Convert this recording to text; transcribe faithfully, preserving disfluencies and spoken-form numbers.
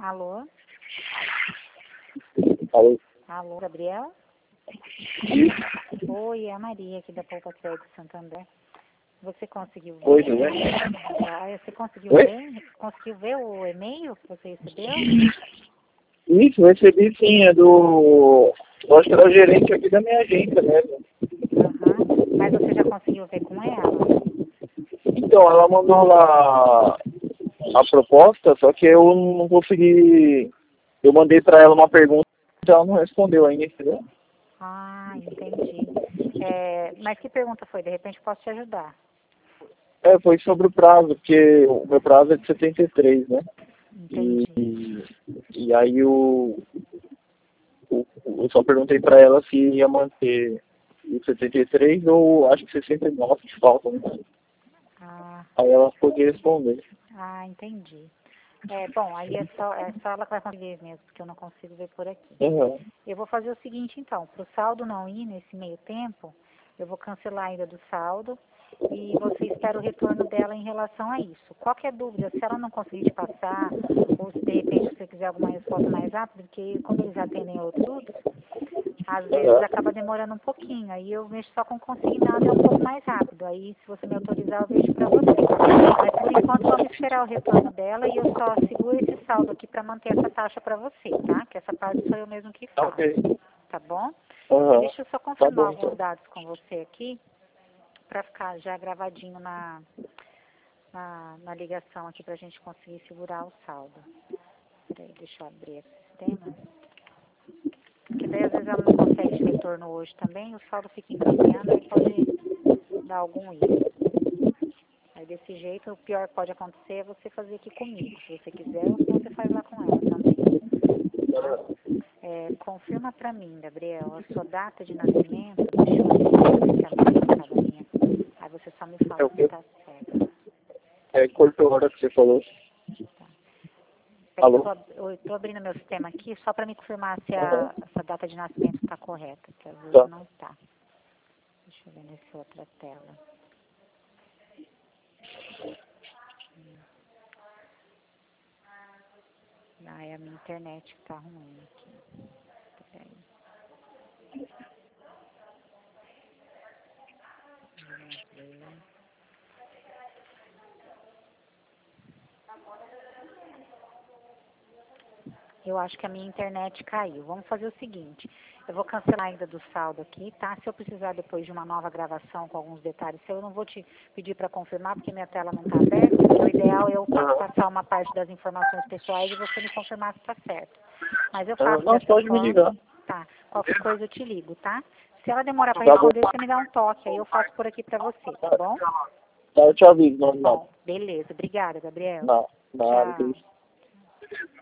Alô? Alô? Alô, Gabriel? Oi, é a Maria aqui da Poupa Crédito Santander. Você conseguiu ver? Oi, tudo bem? Ah, você conseguiu Oi? ver? Conseguiu ver o e-mail que você recebeu? Isso, eu recebi sim, é do... Eu acho que era o gerente aqui da minha agência mesmo. Aham. Mas você já conseguiu ver com ela? Então, ela mandou lá a proposta, só que eu não consegui... Eu mandei pra ela uma pergunta e ela não respondeu ainda, entendeu? Ah, entendi. É, mas que pergunta foi? De repente eu posso te ajudar. É, foi sobre o prazo, porque o meu prazo é de setenta e três, né? E, Entendi. e aí o, o, eu só perguntei pra ela se ia manter o setenta e três ou acho que sessenta e nove que faltam, né? Ah, Aí ela podia responder. ah, entendi. É, bom, aí é só, é só ela que vai conseguir mesmo, porque eu não consigo ver por aqui. Uhum. Eu vou fazer o seguinte, então, para o saldo não ir nesse meio tempo, eu vou cancelar ainda do saldo e você espera o retorno dela em relação a isso. Qualquer dúvida, se ela não conseguir te passar, ou se de repente você quiser alguma resposta mais rápida, porque como eles atendem outros, às vezes Uhum. acaba demorando um pouquinho. Aí eu mexo só com consignado, é um pouco mais rápido. Aí, se você me autorizar, eu vejo para você. Mas, por enquanto, vamos esperar o retorno dela e eu só seguro esse saldo aqui para manter essa taxa para você, tá? Que essa parte sou eu mesmo que Tá faço. ok. Tá bom? Uhum. Deixa eu só Tá confirmar bom, alguns então. dados com você aqui, para ficar já gravadinho na, na, na ligação aqui para a gente conseguir segurar o saldo. Peraí, deixa eu abrir esse sistema. Porque daí às vezes ela não consegue de retorno hoje também, o saldo fica encaminhando, aí pode dar algum erro. Aí desse jeito, o pior que pode acontecer é você fazer aqui comigo, se você quiser, ou se você faz lá com ela também, tá? É, confirma pra mim, Gabriel, a sua data de nascimento, deixa eu abrir aqui pra ver se a marcada minha. Aí você só me É fala o se quê? tá certo. É, cortou a hora que você falou. Tá. Peraí que eu Alô? tô, ab- eu tô abrindo meu sistema aqui só pra me confirmar se Uhum. a, essa data de nascimento tá correta, que às vezes Tá. não tá. Deixa eu ver nessa outra tela. Ah, é a minha internet que tá ruim aqui. Peraí. Vamos ver. Eu acho que a minha internet caiu. Vamos fazer o seguinte. Eu vou cancelar ainda do saldo aqui, tá? Se eu precisar depois de uma nova gravação com alguns detalhes, eu não vou te pedir para confirmar, porque minha tela não está aberta, porque o ideal é eu pa- Uhum. passar uma parte das informações pessoais e você me confirmar se está certo. Mas eu Uhum. faço Não, você dessa pode me forma, ligar. tá? Qualquer coisa eu te ligo, tá? Se ela demorar para Tá bom. responder, você me dá um toque, aí eu faço por aqui para você, tá bom? Tá, eu te aviso, não, não. Bom, beleza. Obrigada, Gabriel. Não, nada, que Tchau. isso.